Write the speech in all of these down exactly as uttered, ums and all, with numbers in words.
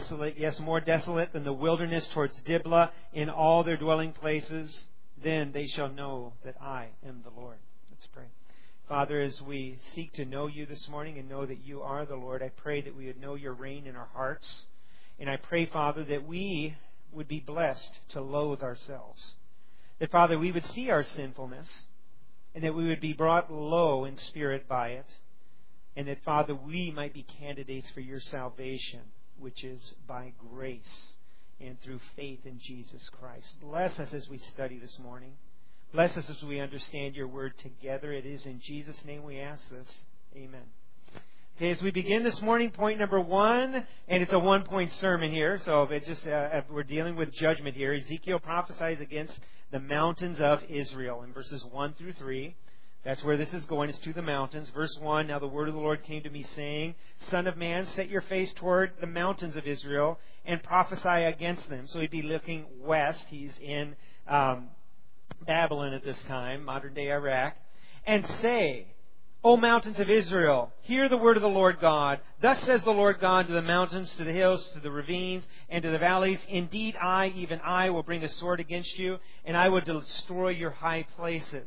desolate, yes, more desolate than the wilderness towards Diblah in all their dwelling places. Then they shall know that I am the Lord. Let's pray. Father, as we seek to know you this morning and know that you are the Lord, I pray that we would know your reign in our hearts. And I pray, Father, that we would be blessed to loathe ourselves. That, Father, we would see our sinfulness and that we would be brought low in spirit by it. And that, Father, we might be candidates for your salvation, which is by grace and through faith in Jesus Christ. Bless us as we study this morning. Bless us as we understand your word together. It is in Jesus' name we ask this. Amen. Okay, as we begin this morning, point number one, and it's a one-point sermon here, so it just uh, we're dealing with judgment here. Ezekiel prophesies against the mountains of Israel in verses one through three. That's where this is going. It's to the mountains. Verse one, now the word of the Lord came to me, saying, Son of man, set your face toward the mountains of Israel and prophesy against them. So he'd be looking west. He's in um, Babylon at this time, modern-day Iraq. And say, O mountains of Israel, hear the word of the Lord God. Thus says the Lord God to the mountains, to the hills, to the ravines, and to the valleys. Indeed, I, even I, will bring a sword against you, and I will destroy your high places.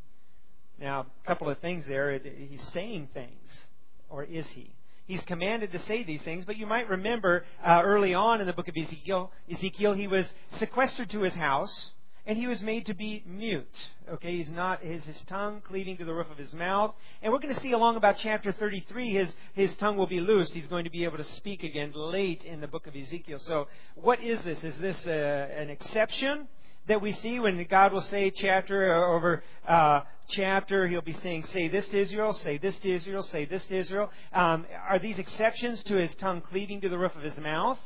Now, a couple of things there. He's saying things, or is he? He's commanded to say these things, but you might remember uh, early on in the book of Ezekiel, Ezekiel, he was sequestered to his house, and he was made to be mute. Okay, he's not his his tongue cleaving to the roof of his mouth, and we're going to see along about chapter thirty-three, his his tongue will be loosed. He's going to be able to speak again late in the book of Ezekiel. So, what is this? Is this uh, an exception that we see when God will say chapter over uh, chapter, he'll be saying, say this to Israel, say this to Israel, say this to Israel. Um, are these exceptions to his tongue cleaving to the roof of his mouth?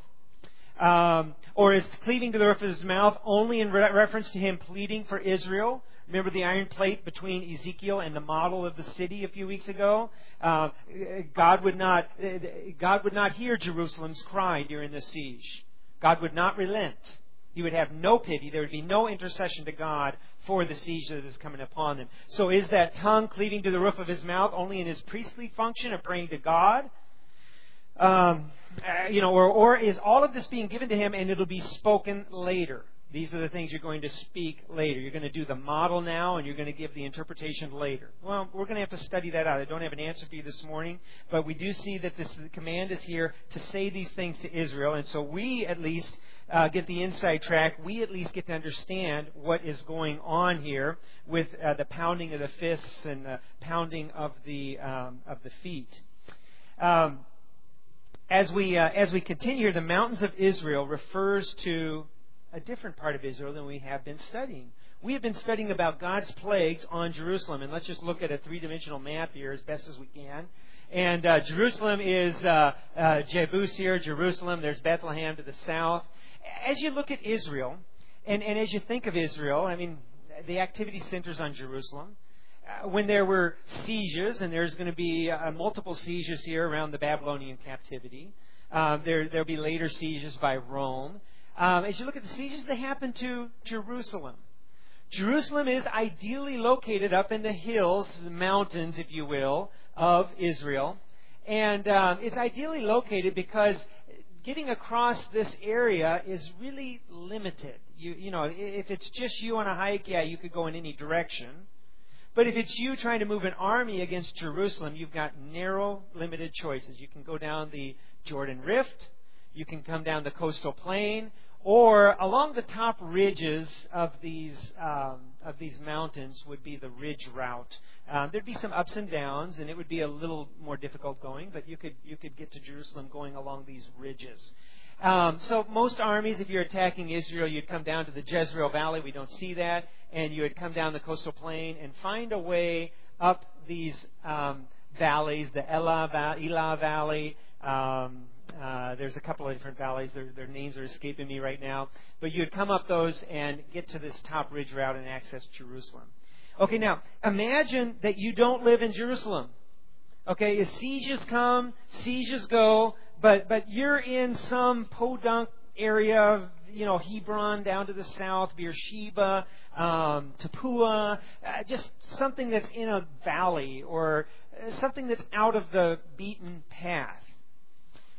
Um, or is cleaving to the roof of his mouth only in re- reference to him pleading for Israel? Remember the iron plate between Ezekiel and the model of the city a few weeks ago? Uh, God would not, God would not hear Jerusalem's cry during the siege. God would not relent. He would have no pity. There would be no intercession to God for the siege that is coming upon them. So is that tongue cleaving to the roof of his mouth only in his priestly function of praying to God? Um, uh, you know, or, or is all of this being given to him and it'll be spoken later? These are the things you're going to speak later. You're going to do the model now and you're going to give the interpretation later. Well, we're going to have to study that out. I don't have an answer for you this morning, but we do see that this the command is here to say these things to Israel. And so we at least uh, get the inside track. We at least get to understand what is going on here with uh, the pounding of the fists and the pounding of the um, of the feet. Um, as we uh, as we continue here, the mountains of Israel refers to a different part of Israel than we have been studying. We have been studying about God's plagues on Jerusalem, and let's just look at a three-dimensional map here as best as we can. And uh, Jerusalem is uh, uh, Jebus here, Jerusalem. There's Bethlehem to the south. As you look at Israel, and, and as you think of Israel, I mean, the activity centers on Jerusalem. Uh, when there were sieges, and there's going to be uh, multiple sieges here around the Babylonian captivity. Uh, there there'll be later sieges by Rome. Um, as you look at the sieges, they happen to Jerusalem. Jerusalem is ideally located up in the hills, the mountains, if you will, of Israel. And um, it's ideally located because getting across this area is really limited. You, you know, if it's just you on a hike, yeah, you could go in any direction. But if it's you trying to move an army against Jerusalem, you've got narrow, limited choices. You can go down the Jordan Rift. You can come down the coastal plain, or along the top ridges of these um, of these mountains would be the ridge route. Um, there'd be some ups and downs, and it would be a little more difficult going, but you could you could get to Jerusalem going along these ridges. Um, so most armies, if you're attacking Israel, you'd come down to the Jezreel Valley. We don't see that, and you would come down the coastal plain and find a way up these um, valleys, the Elah, Elah Valley. Um, Uh, there's a couple of different valleys. Their, their names are escaping me right now. But you'd come up those and get to this top ridge route and access Jerusalem. Okay, now, imagine that you don't live in Jerusalem. Okay, as sieges come, sieges go, but, but you're in some podunk area, you know, Hebron down to the south, Beersheba, um, Tapua, uh, just something that's in a valley or something that's out of the beaten path.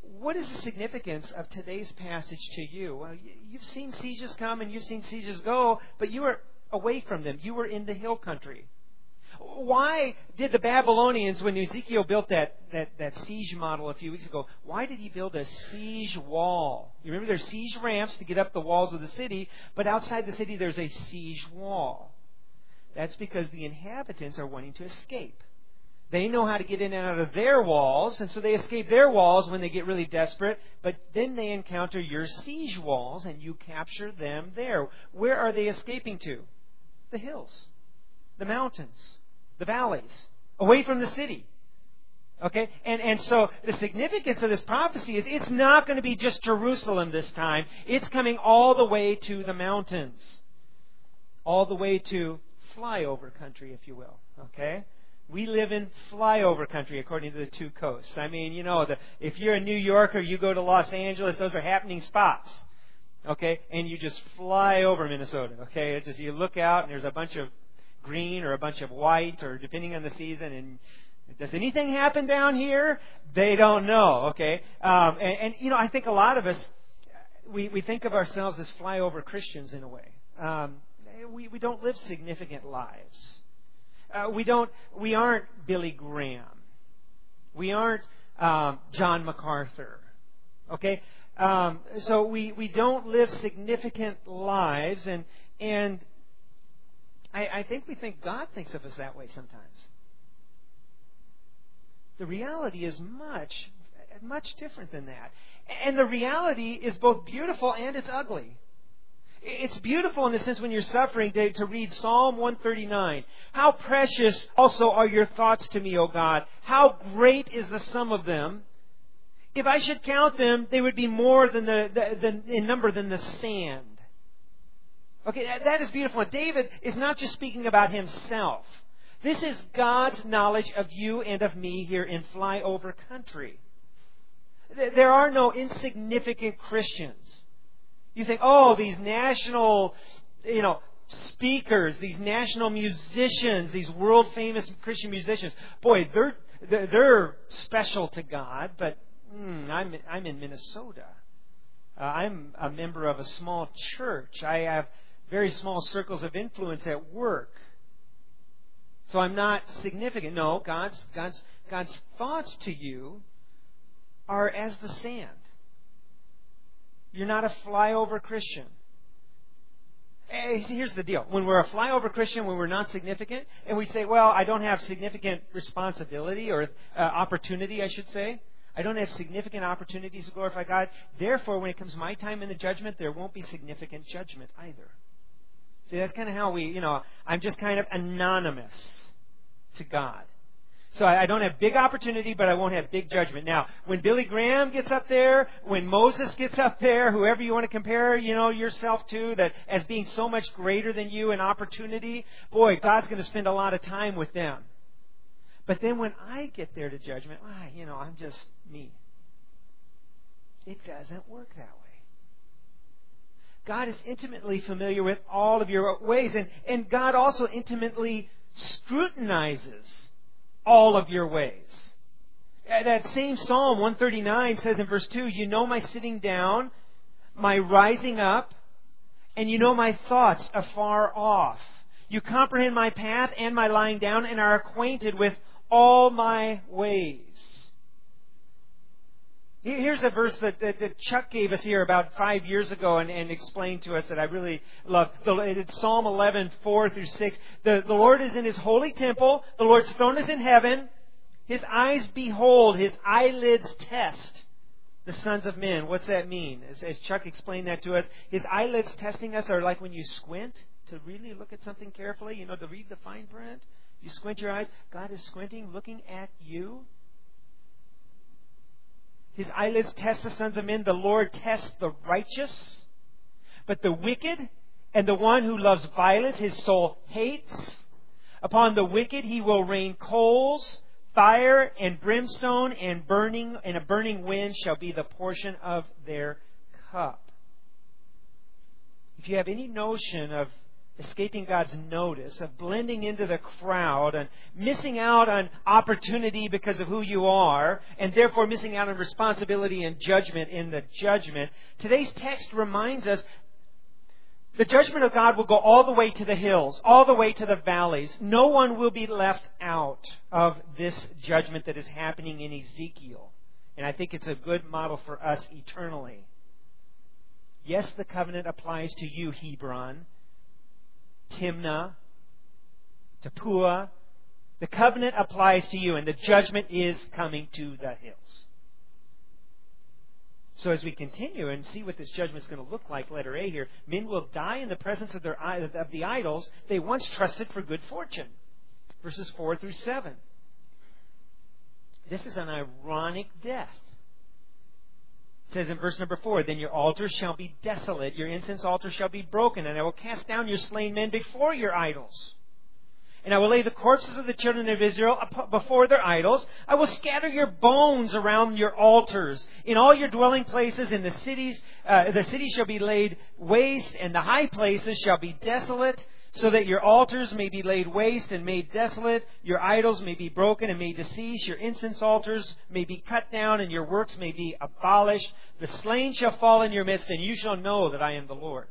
what is the significance of today's passage to you? Well, you've seen sieges come and you've seen sieges go, but you were away from them. You were in the hill country. Why did the Babylonians, when Ezekiel built that, that, that siege model a few weeks ago, why did he build a siege wall? You remember there's siege ramps to get up the walls of the city, but outside the city there's a siege wall. That's because the inhabitants are wanting to escape. They know how to get in and out of their walls, and so they escape their walls when they get really desperate, but then they encounter your siege walls, and you capture them there. Where are they escaping to? The hills, the mountains, the valleys, away from the city. Okay? And, and so the significance of this prophecy is it's not going to be just Jerusalem this time. It's coming all the way to the mountains. All the way to flyover country, if you will. Okay? We live in flyover country, according to the two coasts. I mean, you know, the, if you're a New Yorker, you go to Los Angeles, those are happening spots. Okay? And you just fly over Minnesota. Okay? It's just you look out and there's a bunch of green or a bunch of white, or depending on the season, and does anything happen down here? They don't know. Okay? Um, and, and, you know, I think a lot of us, we, we think of ourselves as flyover Christians in a way. Um, we, we don't live significant lives. Uh, we don't. We aren't Billy Graham. We aren't um, John MacArthur. Okay, um, so we, we don't live significant lives, and and I, I think we think God thinks of us that way sometimes. The reality is much much different than that, and the reality is both beautiful and it's ugly. It's beautiful in the sense when you're suffering to, to read Psalm one thirty-nine. How precious also are your thoughts to me, O God. How great is the sum of them. If I should count them, they would be more than the, the, the in number than the sand. Okay, that, that is beautiful. And David is not just speaking about himself. This is God's knowledge of you and of me here in flyover country. There are no insignificant Christians. You think, oh, these national, you know, speakers, these national musicians, these world-famous Christian musicians, boy, they're they're special to God. But mm, I'm I'm in Minnesota. Uh, I'm a member of a small church. I have very small circles of influence at work. So I'm not significant. No, God's God's God's thoughts to you are as the sand. You're not a flyover Christian. Here's the deal. When we're a flyover Christian, when we're not significant, and we say, well, I don't have significant responsibility or uh, opportunity, I should say. I don't have significant opportunities to glorify God. Therefore, when it comes my time in the judgment, there won't be significant judgment either. See, that's kind of how we, you know, I'm just kind of anonymous to God. So I don't have big opportunity, but I won't have big judgment. Now, when Billy Graham gets up there, when Moses gets up there, whoever you want to compare, you know, yourself to, that as being so much greater than you in opportunity, boy, God's going to spend a lot of time with them. But then when I get there to judgment, ah, you know, I'm just me. It doesn't work that way. God is intimately familiar with all of your ways, and, and God also intimately scrutinizes all of your ways. That same Psalm one thirty-nine says in verse two, you know my sitting down, my rising up, and you know my thoughts afar off. You comprehend my path and my lying down and are acquainted with all my ways. Here's a verse that, that, that Chuck gave us here about five years ago and, and explained to us that I really love. It's Psalm eleven, four through six. The, the Lord is in His holy temple. The Lord's throne is in heaven. His eyes behold. His eyelids test the sons of men. What's that mean? As, as Chuck explained that to us, His eyelids testing us are like when you squint to really look at something carefully, you know, to read the fine print. You squint your eyes. God is squinting, looking at you. His eyelids test the sons of men. The Lord tests the righteous. But the wicked and the one who loves violence, His soul hates. Upon the wicked He will rain coals, fire and brimstone, and burning and a burning wind shall be the portion of their cup. If you have any notion of escaping God's notice, of blending into the crowd and missing out on opportunity because of who you are, and therefore missing out on responsibility and judgment in the judgment. Today's text reminds us the judgment of God will go all the way to the hills, all the way to the valleys. No one will be left out of this judgment that is happening in Ezekiel. And I think it's a good model for us eternally. Yes, the covenant applies to you, Hebron, Timnah, Tapua. The covenant applies to you, and the judgment is coming to the hills. So as we continue and see what this judgment is going to look like, letter A here, men will die in the presence of, their, of the idols they once trusted for good fortune. Verses four through seven. This is an ironic death. It says in verse number four, then your altars shall be desolate, your incense altar shall be broken, and I will cast down your slain men before your idols. And I will lay the corpses of the children of Israel before their idols. I will scatter your bones around your altars. In all your dwelling places in the cities, uh, the cities shall be laid waste, and the high places shall be desolate, so that your altars may be laid waste and made desolate. Your idols may be broken and made to cease. Your incense altars may be cut down, and your works may be abolished. The slain shall fall in your midst, and you shall know that I am the Lord.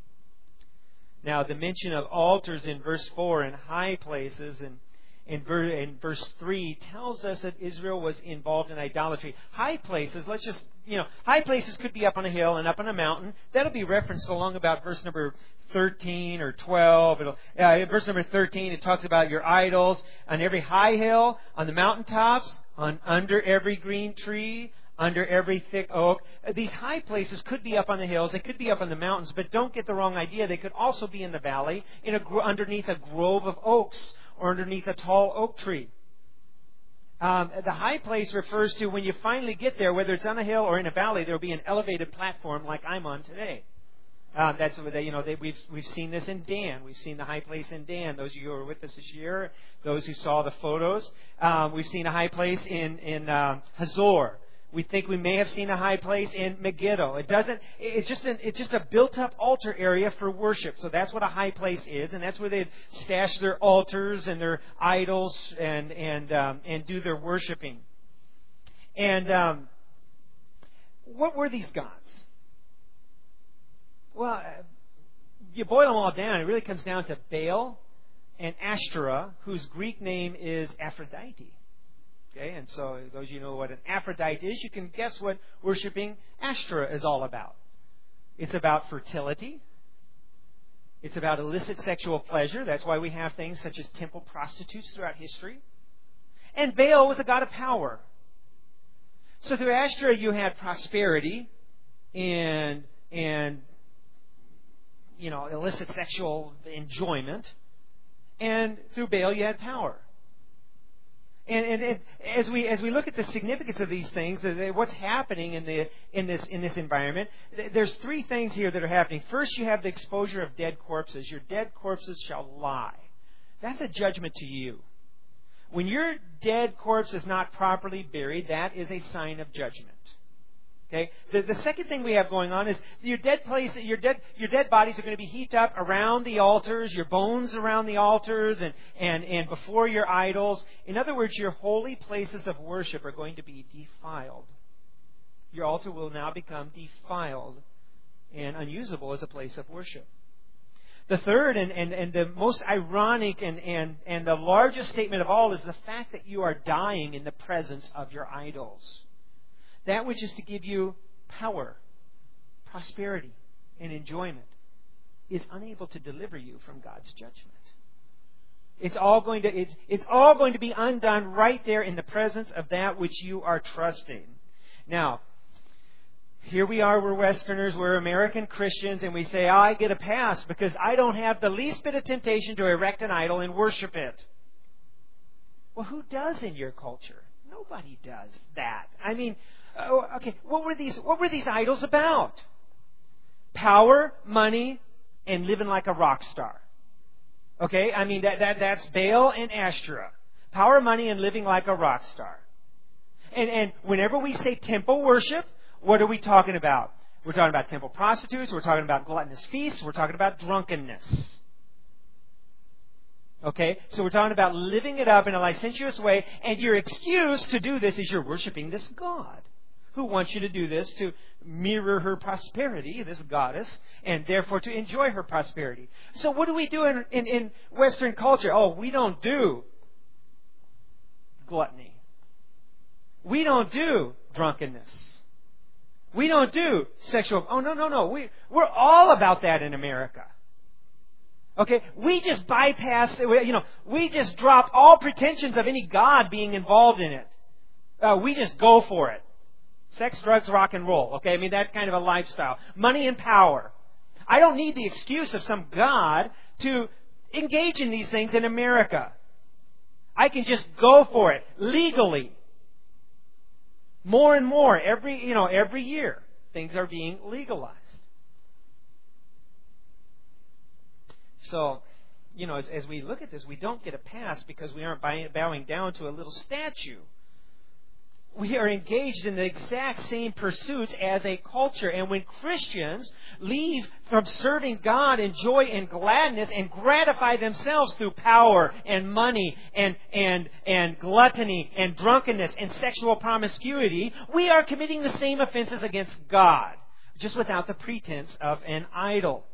Now, the mention of altars in verse four and high places and in, ver- in verse three tells us that Israel was involved in idolatry. High places, let's just, you know, high places could be up on a hill and up on a mountain. That'll be referenced along about verse number thirteen or twelve. It'll, uh, verse number thirteen, it talks about your idols on every high hill, on the mountaintops, on under every green tree, under every thick oak. These high places could be up on the hills, they could be up on the mountains, but don't get the wrong idea. They could also be in the valley, in a, underneath a grove of oaks, or underneath a tall oak tree. Um, the high place refers to when you finally get there, whether it's on a hill or in a valley, there will be an elevated platform like I'm on today. Um, that's you know they, we've we've seen this in Dan. We've seen the high place in Dan. Those of you who were with us this year, those who saw the photos, um, we've seen a high place in in um, Hazor. We think we may have seen a high place in Megiddo. It doesn't. It's just an, it's just a built-up altar area for worship. So that's what a high place is, and that's where they stash their altars and their idols and and um, and do their worshiping. And um, what were these gods? Well, you boil them all down, it really comes down to Baal and Ashtoreth, whose Greek name is Aphrodite. Okay, and so those of you who know what an Aphrodite is, you can guess what worshiping Ashtoreth is all about. It's about fertility. It's about illicit sexual pleasure. That's why we have things such as temple prostitutes throughout history. And Baal was a god of power. So through Ashtoreth you had prosperity and and you know illicit sexual enjoyment, and through Baal you had power. And, and, and as we as we look at the significance of these things, what's happening in the in this in this environment, there's three things here that are happening. First, you have the exposure of dead corpses. Your dead corpses shall lie. That's a judgment to you. When your dead corpse is not properly buried, that is a sign of judgment. Okay. The, the second thing we have going on is your dead place, your dead, your dead bodies are going to be heaped up around the altars, your bones around the altars, and, and, and before your idols. In other words, your holy places of worship are going to be defiled. Your altar will now become defiled and unusable as a place of worship. The third and, and, and the most ironic and, and, and the largest statement of all is the fact that you are dying in the presence of your idols. That which is to give you power, prosperity, and enjoyment is unable to deliver you from God's judgment. It's all going to it's, it's all going to be undone right there in the presence of that which you are trusting. Now, here we are, we're Westerners, we're American Christians, and we say, oh, I get a pass because I don't have the least bit of temptation to erect an idol and worship it. Well, who does in your culture? Nobody does that. I mean, oh, okay, what were these what were these idols about? Power, money, and living like a rock star. Okay? I mean that, that that's Baal and Ashtoreth. Power, money, and living like a rock star. And and whenever we say temple worship, what are we talking about? We're talking about temple prostitutes, we're talking about gluttonous feasts, we're talking about drunkenness. Okay? So we're talking about living it up in a licentious way, and your excuse to do this is you're worshiping this god who wants you to do this to mirror her prosperity, this goddess, and therefore to enjoy her prosperity. So what do we do in, in, in Western culture? Oh, we don't do gluttony. We don't do drunkenness. We don't do sexual... Oh, no, no, no. We, we're all about that in America. Okay? We just bypass... You know, we just drop all pretensions of any God being involved in it. Uh, we just go for it. Sex, drugs, rock and roll. Okay? I mean, that's kind of a lifestyle. Money and power. I don't need the excuse of some God to engage in these things in America. I can just go for it legally. More and more every, you know, every year things are being legalized. So, you know, as, as we look at this, we don't get a pass because we aren't bowing down to a little statue. We are engaged in the exact same pursuits as a culture. And when Christians leave from serving God in joy and gladness and gratify themselves through power and money and, and, and gluttony and drunkenness and sexual promiscuity, we are committing the same offenses against God, just without the pretense of an idol.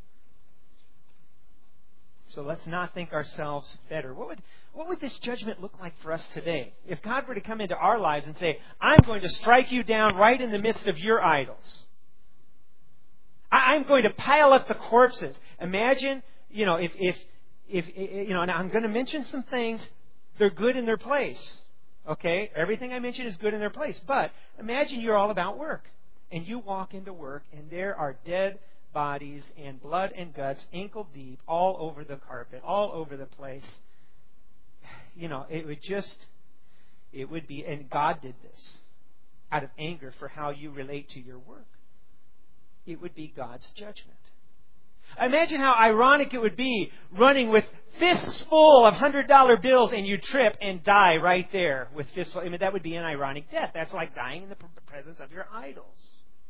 So let's not think ourselves better. What would what would this judgment look like for us today? If God were to come into our lives and say, I'm going to strike you down right in the midst of your idols. I'm going to pile up the corpses. Imagine, you know, if, if, if you know, and I'm going to mention some things, they're good in their place. Okay? Everything I mention is good in their place. But imagine you're all about work. And you walk into work and there are dead bodies and blood and guts ankle deep all over the carpet, all over the place. You know, it would just, it would be, and God did this out of anger for how you relate to your work. It would be God's judgment. Imagine how ironic it would be running with fists full of one hundred dollar bills and you trip and die right there with fistful. I mean, that would be an ironic death. That's like dying in the presence of your idols.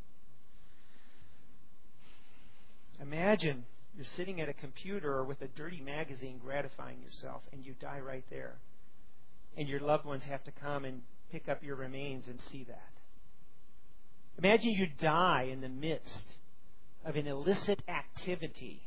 Imagine you're sitting at a computer or with a dirty magazine gratifying yourself and you die right there. And your loved ones have to come and pick up your remains and see that. Imagine you die in the midst of an illicit activity.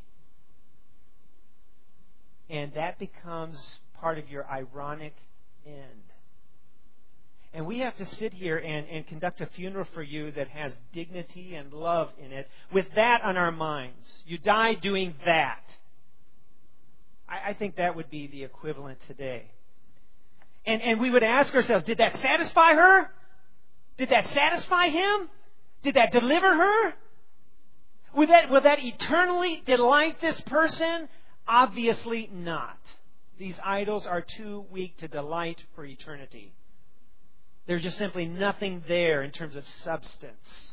And that becomes part of your ironic end. And we have to sit here and, and conduct a funeral for you that has dignity and love in it with that on our minds. You die doing that. I, I think that would be the equivalent today. And, and we would ask ourselves, did that satisfy her? Did that satisfy him? Did that deliver her? Will that, will that eternally delight this person? Obviously not. These idols are too weak to delight for eternity. There's just simply nothing there in terms of substance.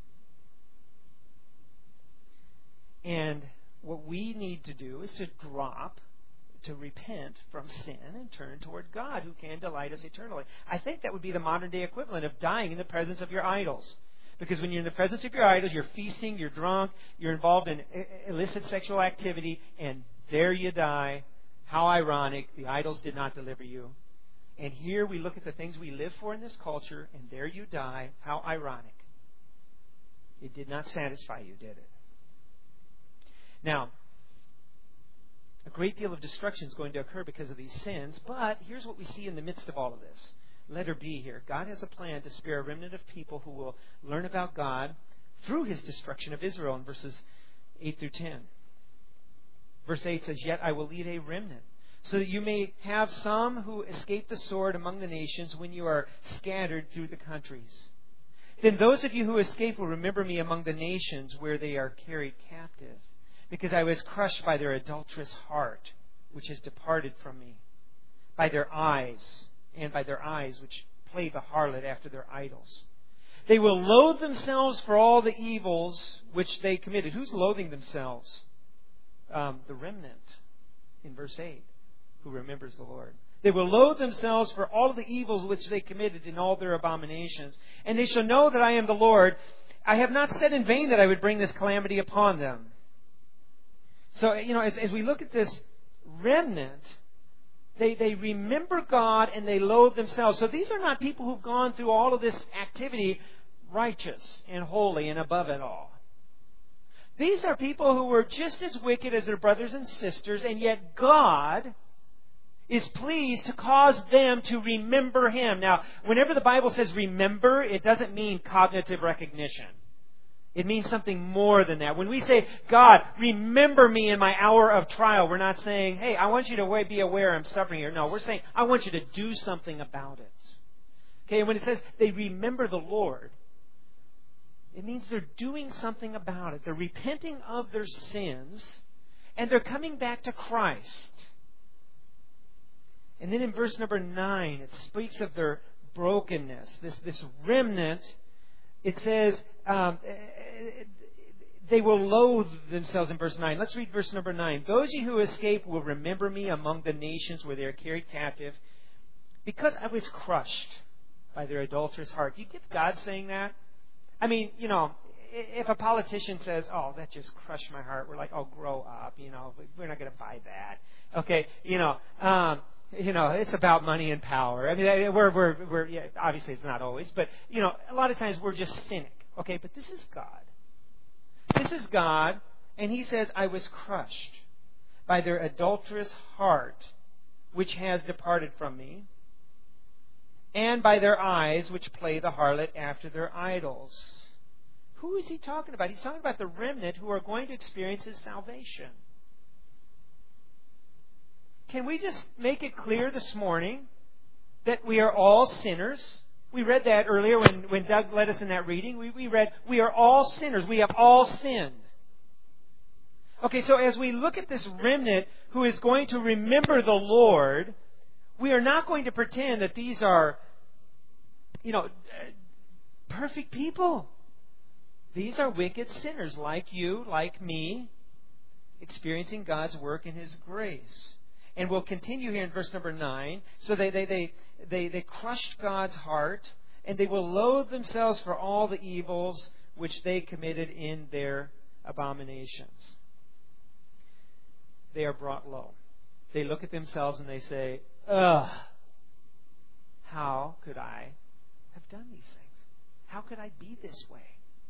And what we need to do is to drop, to repent from sin and turn toward God who can delight us eternally. I think that would be the modern day equivalent of dying in the presence of your idols. Because when you're in the presence of your idols, you're feasting, you're drunk, you're involved in illicit sexual activity, and there you die. How ironic. The idols did not deliver you. And here we look at the things we live for in this culture, and there you die. How ironic. It did not satisfy you, did it? Now, a great deal of destruction is going to occur because of these sins, but here's what we see in the midst of all of this. Letter B here. God has a plan to spare a remnant of people who will learn about God through His destruction of Israel in verses eight through ten. Verse eight says, Yet I will lead a remnant, so that you may have some who escape the sword among the nations when you are scattered through the countries. Then those of you who escape will remember me among the nations where they are carried captive, because I was crushed by their adulterous heart, which has departed from me, by their eyes, and by their eyes which play the harlot after their idols. They will loathe themselves for all the evils which they committed. Who's loathing themselves? Um, the remnant in verse eight, who remembers the Lord. They will loathe themselves for all the evils which they committed in all their abominations. And they shall know that I am the Lord. I have not said in vain that I would bring this calamity upon them. So, you know, as, as we look at this remnant, they, they remember God and they loathe themselves. So these are not people who've gone through all of this activity righteous and holy and above it all. These are people who were just as wicked as their brothers and sisters, and yet God is pleased to cause them to remember Him. Now, whenever the Bible says remember, it doesn't mean cognitive recognition. It means something more than that. When we say, God, remember me in my hour of trial, we're not saying, hey, I want you to be aware I'm suffering here. No, we're saying, I want you to do something about it. Okay, and when it says they remember the Lord, it means they're doing something about it. They're repenting of their sins, and they're coming back to Christ. And then in verse number nine, it speaks of their brokenness. This, this remnant, it says, um, they will loathe themselves in verse nine. Let's read verse number nine. Those ye who escape will remember me among the nations where they are carried captive, because I was crushed by their adulterous heart. Do you get God saying that? I mean, you know, if a politician says, oh, that just crushed my heart, we're like, oh, grow up, you know, we're not going to buy that. Okay, you know, um, you know, it's about money and power. I mean, we're, we're, we're yeah, obviously it's not always, but, you know, a lot of times we're just cynic. Okay, but this is God. This is God, and He says, I was crushed by their adulterous heart, which has departed from me, and by their eyes, which play the harlot after their idols. Who is He talking about? He's talking about the remnant who are going to experience His salvation. Can we just make it clear this morning that we are all sinners? We read that earlier when, when Doug led us in that reading. We, we read, we are all sinners. We have all sinned. Okay, so as we look at this remnant who is going to remember the Lord, we are not going to pretend that these are, you know, perfect people. These are wicked sinners like you, like me, experiencing God's work in His grace. And we'll continue here in verse number nine. So they, they, they, they, they crushed God's heart, and they will loathe themselves for all the evils which they committed in their abominations. They are brought low. They look at themselves and they say, ugh, how could I have done these things? How could I be this way?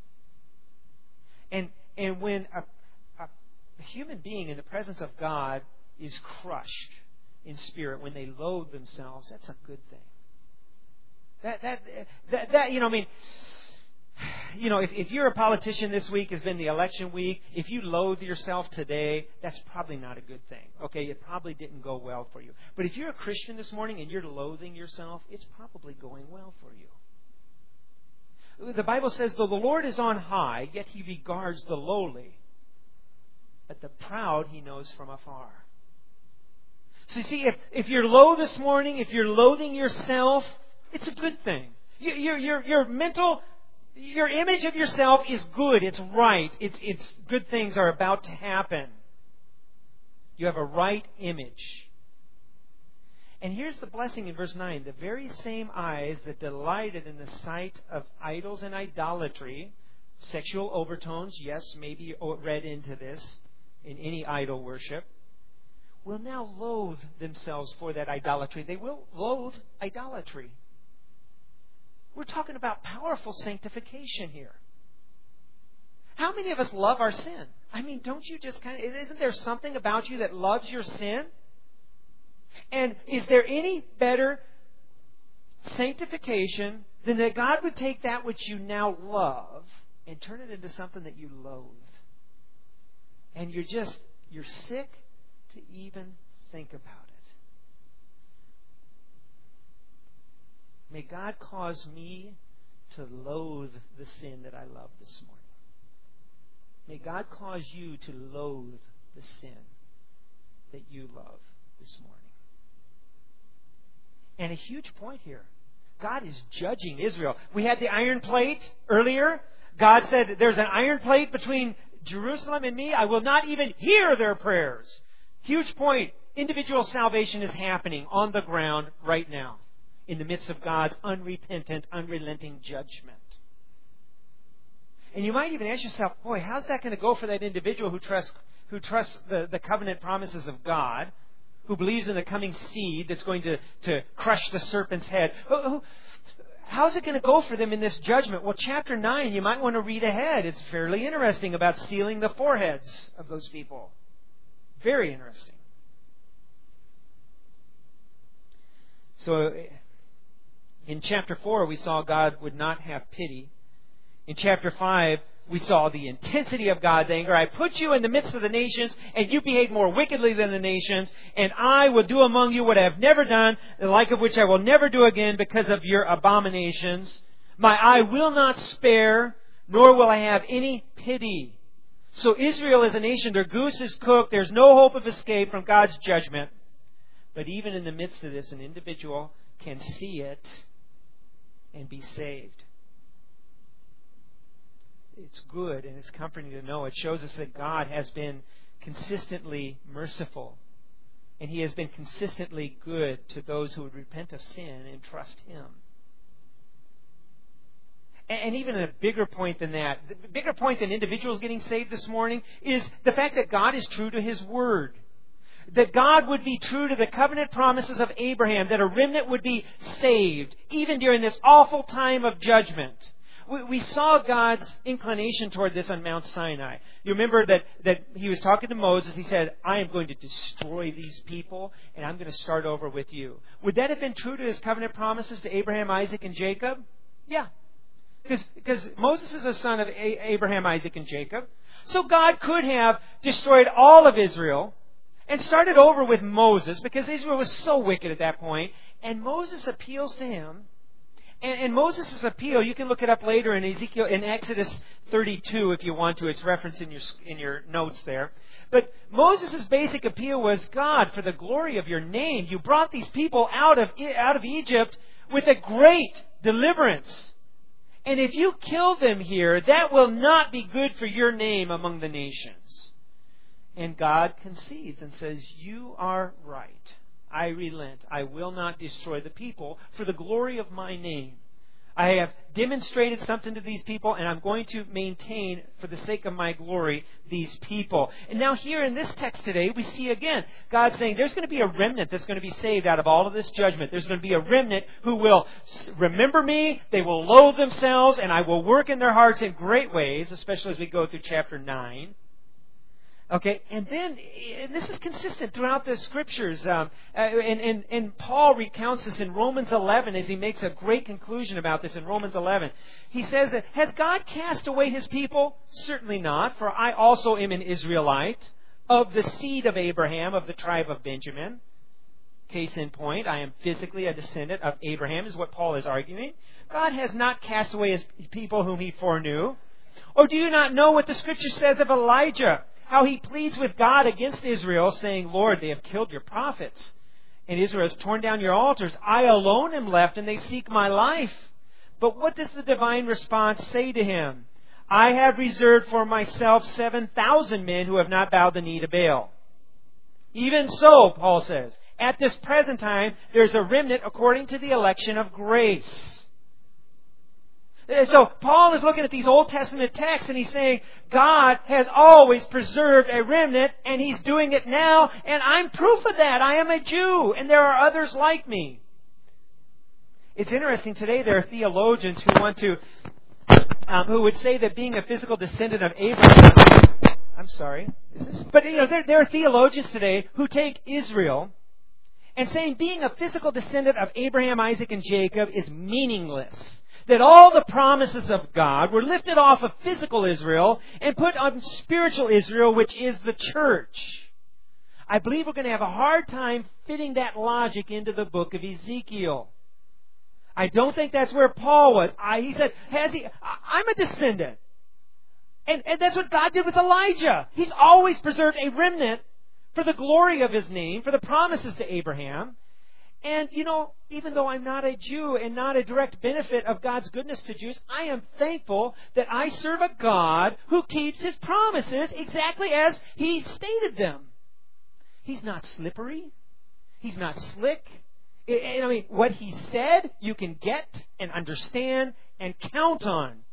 And and when a, a human being in the presence of God is crushed in spirit, when they loathe themselves, that's a good thing. That that that, that you know, I mean, you know, if, if you're a politician, this week has been the election week. If you loathe yourself today, that's probably not a good thing. Okay, it probably didn't go well for you. But if you're a Christian this morning and you're loathing yourself, it's probably going well for you. The Bible says, though the Lord is on high, yet He regards the lowly, but the proud He knows from afar. So you see, if, if you're low this morning, if you're loathing yourself, it's a good thing. Your, your, your, your mental, your image of yourself is good. It's right. It's, it's good things are about to happen. You have a right image. And here's the blessing in verse nine. The very same eyes that delighted in the sight of idols and idolatry, sexual overtones, yes, maybe read into this in any idol worship, will now loathe themselves for that idolatry. They will loathe idolatry. We're talking about powerful sanctification here. How many of us love our sin? I mean, don't you just kind of, isn't there something about you that loves your sin? And is there any better sanctification than that God would take that which you now love and turn it into something that you loathe? And you're just, you're sick to even think about it. May God cause me to loathe the sin that I love this morning. May God cause you to loathe the sin that you love this morning. And a huge point here. God is judging Israel. We had the iron plate earlier. God said, there's an iron plate between Jerusalem and me. I will not even hear their prayers. Huge point. Individual salvation is happening on the ground right now in the midst of God's unrepentant, unrelenting judgment. And you might even ask yourself, boy, how's that going to go for that individual who trusts who trusts the, the covenant promises of God? who believes in the coming seed that's going to, to crush the serpent's head. How's it going to go for them in this judgment? Well, chapter nine, you might want to read ahead. It's fairly interesting about sealing the foreheads of those people. Very interesting. So, in chapter four, we saw God would not have pity. In chapter five, we saw the intensity of God's anger. I put you in the midst of the nations, and you behave more wickedly than the nations, and I will do among you what I have never done, the like of which I will never do again because of your abominations. My eye will not spare, nor will I have any pity. So Israel is a nation, their goose is cooked, there's no hope of escape from God's judgment. But even in the midst of this, an individual can see it and be saved. It's good and it's comforting to know. It shows us that God has been consistently merciful. And He has been consistently good to those who would repent of sin and trust Him. And even a bigger point than that, the bigger point than individuals getting saved this morning is the fact that God is true to His Word. That God would be true to the covenant promises of Abraham, that a remnant would be saved, even during this awful time of judgment. We, we saw God's inclination toward this on Mount Sinai. You remember that, that He was talking to Moses. He said, I am going to destroy these people, and I'm going to start over with you. Would that have been true to His covenant promises to Abraham, Isaac, and Jacob? Yeah. Because, because Moses is a son of A- Abraham, Isaac, and Jacob. So God could have destroyed all of Israel and started over with Moses, because Israel was so wicked at that point. And Moses appeals to him. And, and Moses' appeal, you can look it up later in Ezekiel, in Exodus thirty-two if you want to. It's referenced in your in your notes there. But Moses' basic appeal was, God, for the glory of your name, you brought these people out of out of Egypt with a great deliverance. And if you kill them here, that will not be good for your name among the nations. And God concedes and says, you are right. I relent. I will not destroy the people for the glory of my name. I have demonstrated something to these people, and I'm going to maintain, for the sake of my glory, these people. And now here in this text today, we see again, God saying there's going to be a remnant that's going to be saved out of all of this judgment. There's going to be a remnant who will remember me, they will loathe themselves, and I will work in their hearts in great ways, especially as we go through chapter nine. Okay, and then, and this is consistent throughout the Scriptures, um, and, and, and Paul recounts this in Romans eleven as he makes a great conclusion about this in Romans eleven. He says, that, has God cast away His people? Certainly not, for I also am an Israelite, of the seed of Abraham, of the tribe of Benjamin. Case in point, I am physically a descendant of Abraham, is what Paul is arguing. God has not cast away His people whom He foreknew. Or do you not know what the Scripture says of Elijah? How he pleads with God against Israel, saying, Lord, they have killed your prophets, and Israel has torn down your altars. I alone am left, and they seek my life. But what does the divine response say to him? I have reserved for myself seven thousand men who have not bowed the knee to Baal. Even so, Paul says, at this present time, there's a remnant according to the election of grace. So Paul is looking at these Old Testament texts and he's saying, God has always preserved a remnant and He's doing it now, and I'm proof of that. I am a Jew and there are others like me. It's interesting today there are theologians who want to, um, who would say that being a physical descendant of Abraham, I'm sorry, is this? But you know, there, there are theologians today who take Israel and saying being a physical descendant of Abraham, Isaac, and Jacob is meaningless. That all the promises of God were lifted off of physical Israel and put on spiritual Israel, which is the church. I believe we're going to have a hard time fitting that logic into the book of Ezekiel. I don't think that's where Paul was. I, he said, has he, I'm a descendant. And, and that's what God did with Elijah. He's always preserved a remnant for the glory of His name, for the promises to Abraham. And, you know, even though I'm not a Jew and not a direct benefit of God's goodness to Jews, I am thankful that I serve a God who keeps His promises exactly as He stated them. He's not slippery. He's not slick. I mean, what He said, you can get and understand and count on.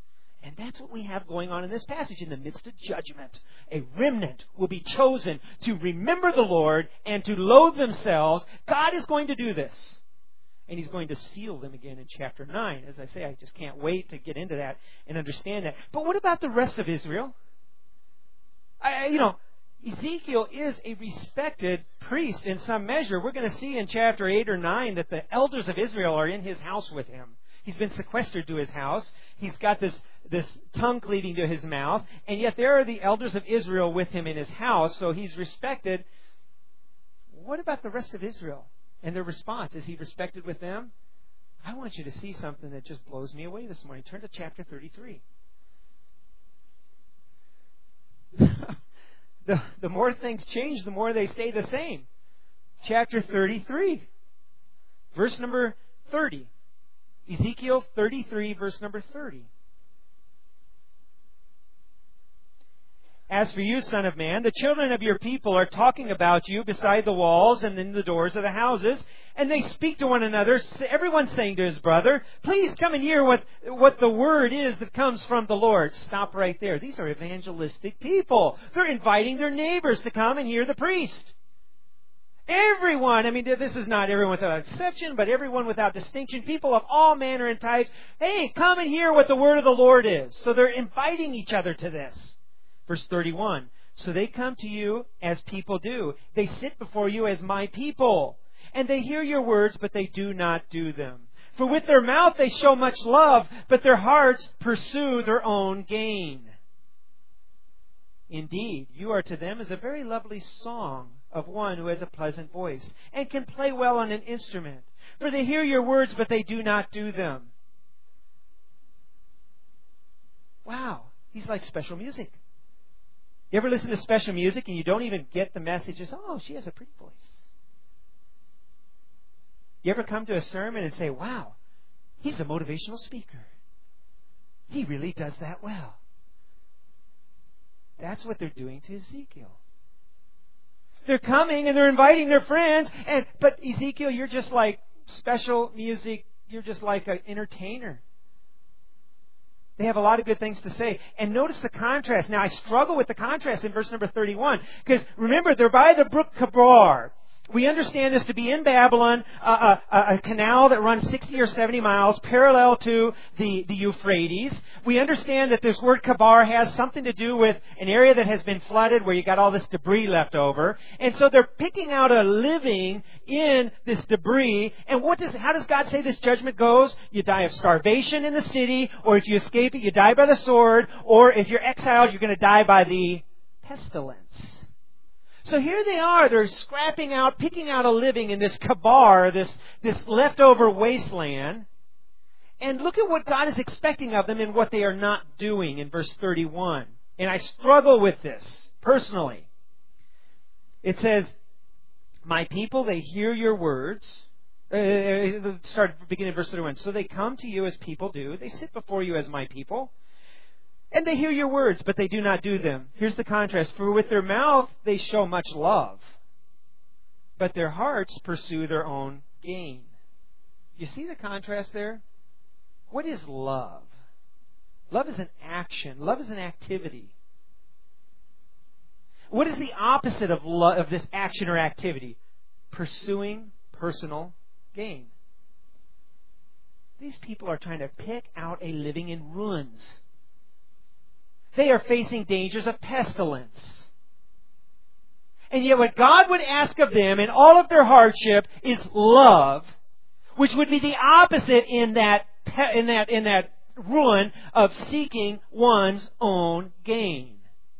And that's what we have going on in this passage. In the midst of judgment, a remnant will be chosen to remember the Lord and to loathe themselves. God is going to do this. And He's going to seal them again in chapter nine. As I say, I just can't wait to get into that and understand that. But what about the rest of Israel? I, you know, Ezekiel is a respected priest in some measure. We're going to see in chapter eight or nine that the elders of Israel are in his house with him. He's been sequestered to his house. He's got this, this tongue cleaving to his mouth. And yet there are the elders of Israel with him in his house, so he's respected. What about the rest of Israel and their response? Is he respected with them? I want you to see something that just blows me away this morning. Turn to chapter thirty-three. the, the more things change, the more they stay the same. Chapter thirty-three, verse number thirty. Ezekiel thirty-three, verse number thirty. As for you, son of man, the children of your people are talking about you beside the walls and in the doors of the houses, and they speak to one another, everyone saying to his brother, please come and hear what, what the word is that comes from the Lord. Stop right there. These are evangelistic people. They're inviting their neighbors to come and hear the priest. Everyone, I mean, this is not everyone without exception, but everyone without distinction, people of all manner and types, hey, come and hear what the word of the Lord is. So they're inviting each other to this. Verse thirty-one, so they come to you as people do. They sit before you as my people, and they hear your words, but they do not do them. For with their mouth they show much love, but their hearts pursue their own gain. Indeed, you are to them as a very lovely song of one who has a pleasant voice and can play well on an instrument. For they hear your words, but they do not do them. Wow, he's like special music. You ever listen to special music and you don't even get the messages? Oh, she has a pretty voice. You ever come to a sermon and say, wow, he's a motivational speaker. He really does that well. That's what they're doing to Ezekiel. They're coming and they're inviting their friends, and but Ezekiel, you're just like special music. You're just like an entertainer. They have a lot of good things to say. And notice the contrast. Now, I struggle with the contrast in verse number thirty-one. Because remember, they're by the brook Kabar. We understand this to be in Babylon, uh, a, a canal that runs sixty or seventy miles parallel to the, the Euphrates. We understand that this word Kabar has something to do with an area that has been flooded where you got all this debris left over. And so they're picking out a living in this debris. And what does, how does God say this judgment goes? You die of starvation in the city, or if you escape it, you die by the sword, or if you're exiled, you're going to die by the pestilence. So here they are, they're scrapping out, picking out a living in this Kabar, this, this leftover wasteland. And look at what God is expecting of them and what they are not doing in verse thirty-one. And I struggle with this, personally. It says, my people, they hear your words. Uh, start beginning in verse thirty-one. So they come to you as people do. They sit before you as my people. And they hear your words, but they do not do them. Here's the contrast. For with their mouth they show much love, but their hearts pursue their own gain. You see the contrast there? What is love? Love is an action. Love is an activity. What is the opposite of love, of this action or activity? Pursuing personal gain. These people are trying to pick out a living in ruins. They are facing dangers of pestilence. And yet what God would ask of them in all of their hardship is love, which would be the opposite in that, in that, in that ruin of seeking one's own gain.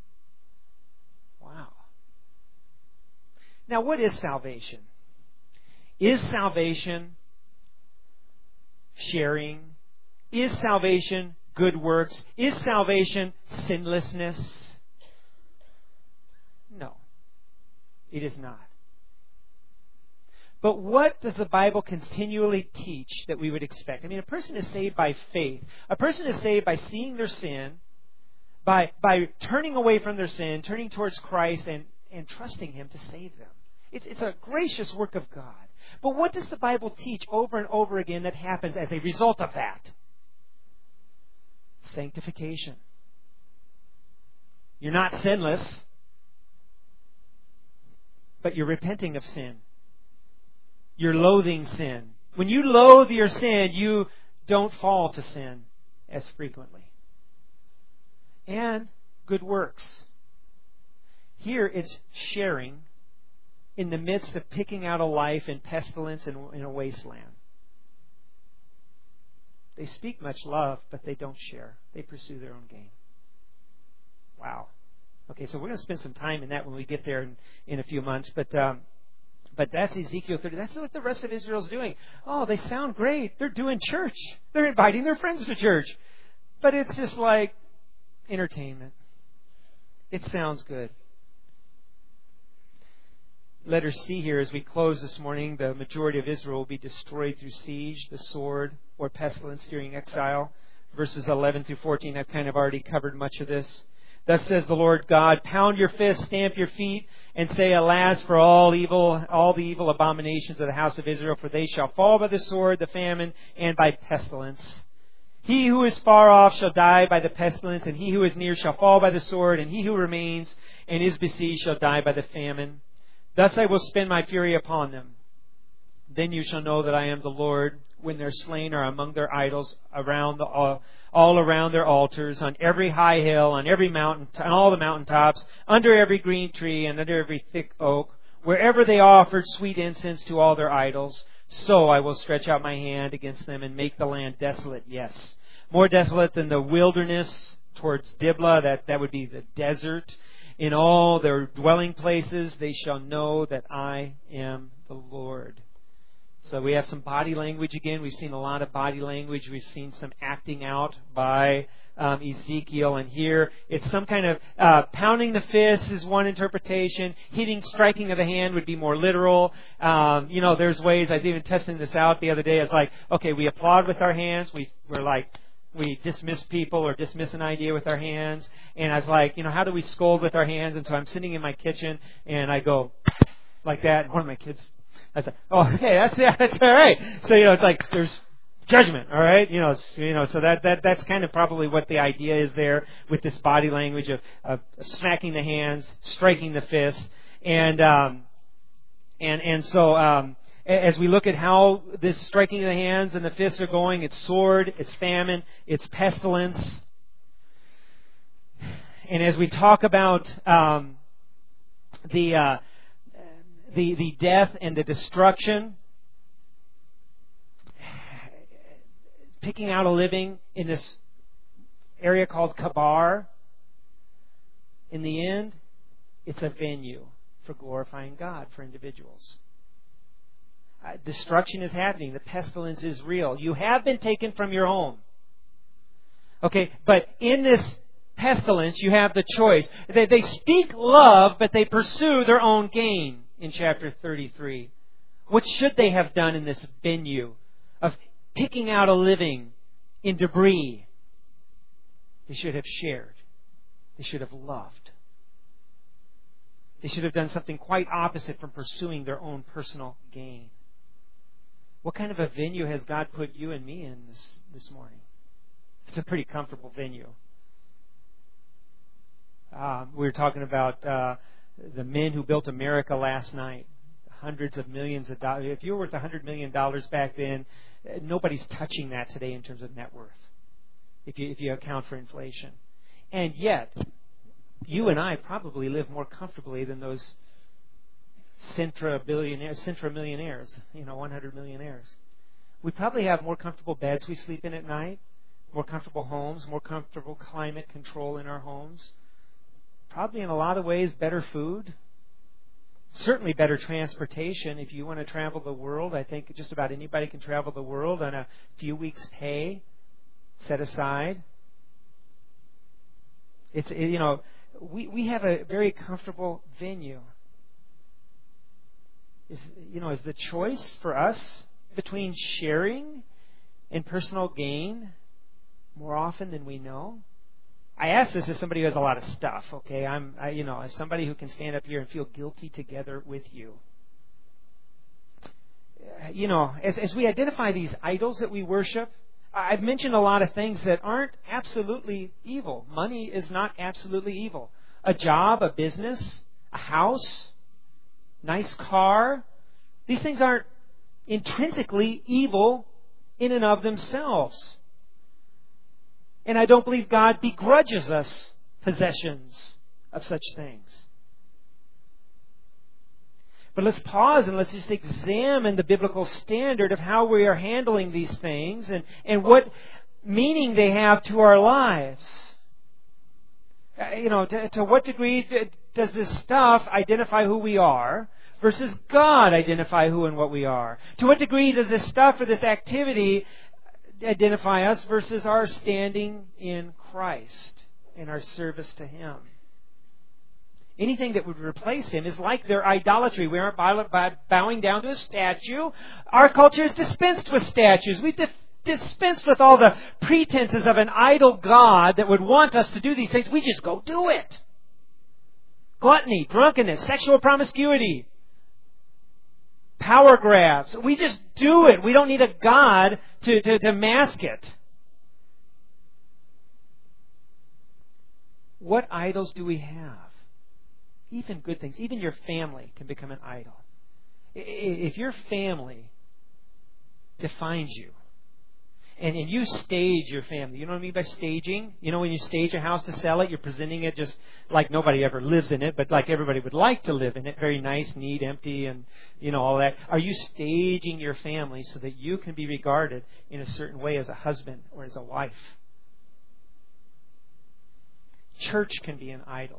Wow. Now, what is salvation? Is salvation sharing? Is salvation good works? Is salvation sinlessness? No, it is not. But what does the Bible continually teach that we would expect? I mean, a person is saved by faith. A person is saved by seeing their sin, by, by turning away from their sin, turning towards Christ, and, and trusting Him to save them. It's, it's a gracious work of God. But what does the Bible teach over and over again that happens as a result of that? sanctification. You're not sinless, but you're repenting of sin. You're loathing sin. When you loathe your sin, you don't fall to sin as frequently. And good works. Here it's sharing in the midst of picking out a life in pestilence and in a wasteland. They speak much love, but they don't share. They pursue their own gain. Wow. Okay, so we're going to spend some time in that when we get there in, in a few months. But um, but that's Ezekiel thirty. That's what the rest of Israel's doing. Oh, they sound great. They're doing church. They're inviting their friends to church. But it's just like entertainment. It sounds good. Letter C here, as we close this morning, the majority of Israel will be destroyed through siege, the sword, or pestilence during exile. Verses eleven through fourteen, I've kind of already covered much of this. Thus says the Lord God, pound your fists, stamp your feet, and say, alas, for all evil, all the evil abominations of the house of Israel, for they shall fall by the sword, the famine, and by pestilence. He who is far off shall die by the pestilence, and he who is near shall fall by the sword, and he who remains and is besieged shall die by the famine. Thus I will spend my fury upon them. Then you shall know that I am the Lord, when their slain are among their idols, around the, all, all around their altars, on every high hill, on every mountain, on all the mountaintops, under every green tree, and under every thick oak, wherever they offered sweet incense to all their idols. So I will stretch out my hand against them and make the land desolate, yes, more desolate than the wilderness towards Diblah, that, that would be the desert. In all their dwelling places they shall know that I am the Lord. So we have some body language again. We've seen a lot of body language. We've seen some acting out by um, Ezekiel. And here it's some kind of uh, pounding the fist is one interpretation. Hitting, striking of the hand would be more literal. Um, you know, there's ways. I was even testing this out the other day. It's like, okay, we applaud with our hands. We, we're like, we dismiss people or dismiss an idea with our hands. And I was like, you know, how do we scold with our hands? And so I'm sitting in my kitchen and I go like that. And one of my kids, I said, oh, okay, that's, yeah, that's all right. So, you know, it's like there's judgment, all right? You know, it's, you know, so that, that, that's kind of probably what the idea is there with this body language of, of smacking the hands, striking the fist. And, um, and, and so, um, as we look at how this striking of the hands and the fists are going, it's sword, it's famine, it's pestilence. And as we talk about um, the, uh, the the death and the destruction, picking out a living in this area called Kabar, in the end, it's a venue for glorifying God for individuals. Uh, destruction is happening. The pestilence is real. You have been taken from your home. Okay, but in this pestilence, you have the choice. They, they speak love, but they pursue their own gain in chapter thirty-three. What should they have done in this venue of picking out a living in debris? They should have shared. They should have loved. They should have done something quite opposite from pursuing their own personal gain. What kind of a venue has God put you and me in this, this morning? It's a pretty comfortable venue. Uh, we were talking about uh, the men who built America last night. Hundreds of millions of dollars. If you were worth one hundred million dollars back then, nobody's touching that today in terms of net worth, if you, if you account for inflation. And yet, you and I probably live more comfortably than those Centra billionaires, Centra millionaires, you know, one hundred millionaires. We probably have more comfortable beds we sleep in at night, more comfortable homes, more comfortable climate control in our homes. Probably in a lot of ways better food. Certainly better transportation. If you want to travel the world, I think just about anybody can travel the world on a few weeks' pay set aside. It's, you know, we, we have a very comfortable venue. Is, you know, is the choice for us between sharing and personal gain more often than we know? I ask this as somebody who has a lot of stuff, okay? I'm, I, you know, as somebody who can stand up here and feel guilty together with you. You know, as, as we identify these idols that we worship, I've mentioned a lot of things that aren't absolutely evil. Money is not absolutely evil. A job, a business, a house, nice car, these things aren't intrinsically evil in and of themselves. And I don't believe God begrudges us possessions of such things. But let's pause and let's just examine the biblical standard of how we are handling these things and, and what meaning they have to our lives. Uh, you know, to, to what degree does this stuff identify who we are versus God identify who and what we are? To what degree does this stuff or this activity identify us versus our standing in Christ and our service to Him? Anything that would replace Him is like their idolatry. We aren't bowing down to a statue. Our culture is dispensed with statues. We've dispensed with all the pretenses of an idol God that would want us to do these things. We just go do it. Gluttony, drunkenness, sexual promiscuity, power grabs. We just do it. We don't need a God to, to, to mask it. What idols do we have? Even good things. Even your family can become an idol. If your family defines you, and, and you stage your family, you know what I mean by staging? You know, when you stage a house to sell it, you're presenting it just like nobody ever lives in it, but like everybody would like to live in it. Very nice, neat, empty, and, you know, all that. Are you staging your family so that you can be regarded in a certain way as a husband or as a wife? Church can be an idol.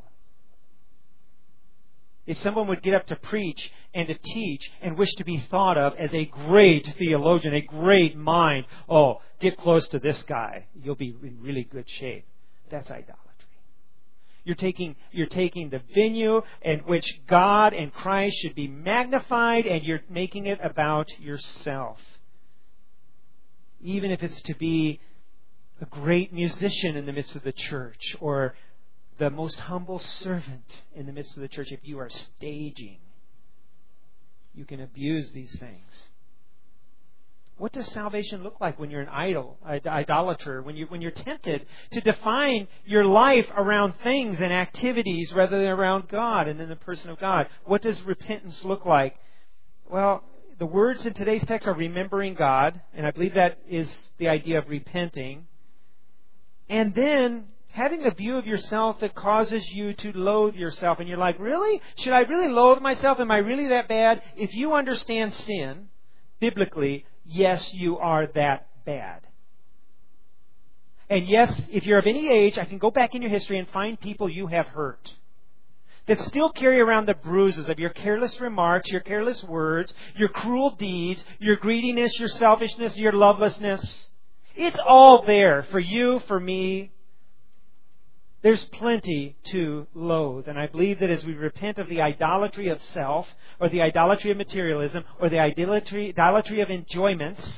If someone would get up to preach and to teach and wish to be thought of as a great theologian, a great mind, oh, get close to this guy. You'll be in really good shape. That's idolatry. You're taking, you're taking the venue in which God and Christ should be magnified, and you're making it about yourself. Even if it's to be a great musician in the midst of the church, or the most humble servant in the midst of the church, if you are staging, you can abuse these things. What does salvation look like when you're an idol, idolater, when you when you're tempted to define your life around things and activities rather than around God and in the person of God? What does repentance look like? Well, the words in today's text are remembering God, and I believe that is the idea of repenting. And then having a view of yourself that causes you to loathe yourself. And you're like, really? Should I really loathe myself? Am I really that bad? If you understand sin, biblically, yes, you are that bad. And yes, if you're of any age, I can go back in your history and find people you have hurt that still carry around the bruises of your careless remarks, your careless words, your cruel deeds, your greediness, your selfishness, your lovelessness. It's all there for you, for me. There's plenty to loathe. And I believe that as we repent of the idolatry of self, or the idolatry of materialism, or the idolatry, idolatry of enjoyments,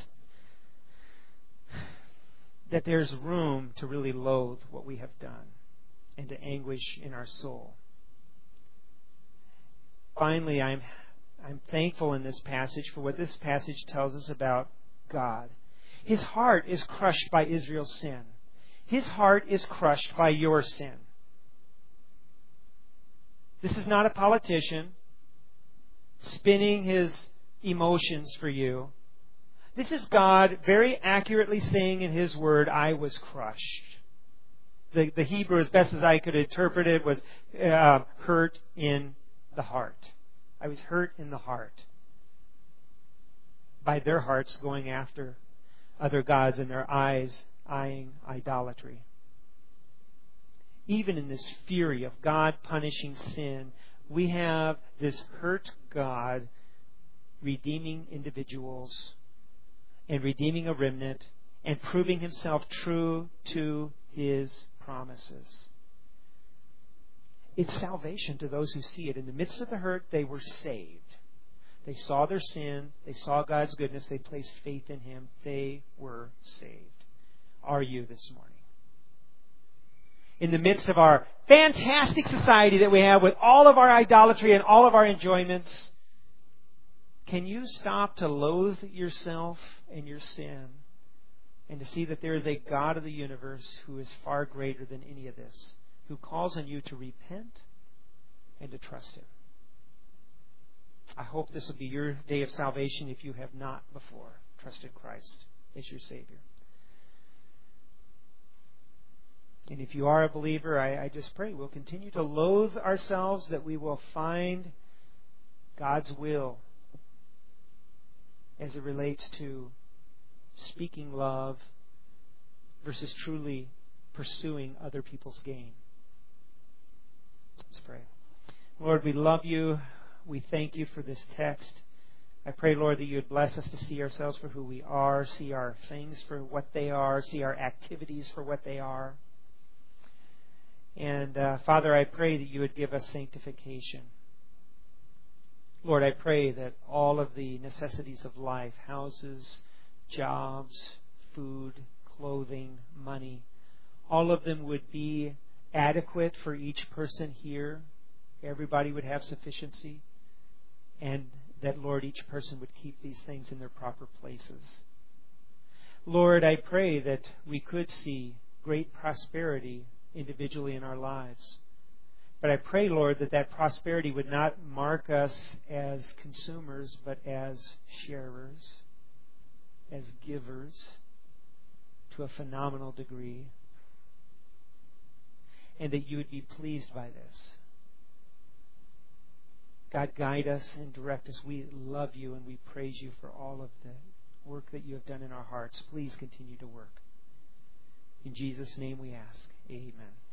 that there's room to really loathe what we have done and to anguish in our soul. Finally, I'm, I'm thankful in this passage for what this passage tells us about God. His heart is crushed by Israel's sin. His heart is crushed by your sin. This is not a politician spinning his emotions for you. This is God very accurately saying in His Word, I was crushed. The, the Hebrew, as best as I could interpret it, was uh, hurt in the heart. I was hurt in the heart by their hearts going after other gods and their eyes eyeing idolatry. Even in this fury of God punishing sin, we have this hurt God redeeming individuals and redeeming a remnant and proving Himself true to His promises. It's salvation to those who see it. In the midst of the hurt, they were saved. They saw their sin. They saw God's goodness. They placed faith in Him. They were saved. Are you this morning? In the midst of our fantastic society that we have with all of our idolatry and all of our enjoyments, can you stop to loathe yourself and your sin and to see that there is a God of the universe who is far greater than any of this, who calls on you to repent and to trust Him. I hope this will be your day of salvation if you have not before trusted Christ as your Savior. And if you are a believer, I, I just pray we'll continue to loathe ourselves, that we will find God's will as it relates to speaking love versus truly pursuing other people's gain. Let's pray. Lord, we love you. We thank you for this text. I pray, Lord, that you would bless us to see ourselves for who we are, see our things for what they are, see our activities for what they are. And uh, Father, I pray that you would give us sanctification. Lord, I pray that all of the necessities of life, houses, jobs, food, clothing, money, all of them would be adequate for each person here. Everybody would have sufficiency. And that, Lord, each person would keep these things in their proper places. Lord, I pray that we could see great prosperity individually in our lives. But I pray, Lord, that that prosperity would not mark us as consumers, but as sharers, as givers to a phenomenal degree. And that you would be pleased by this. God, guide us and direct us. We love you and we praise you for all of the work that you have done in our hearts. Please continue to work. In Jesus' name we ask. Amen.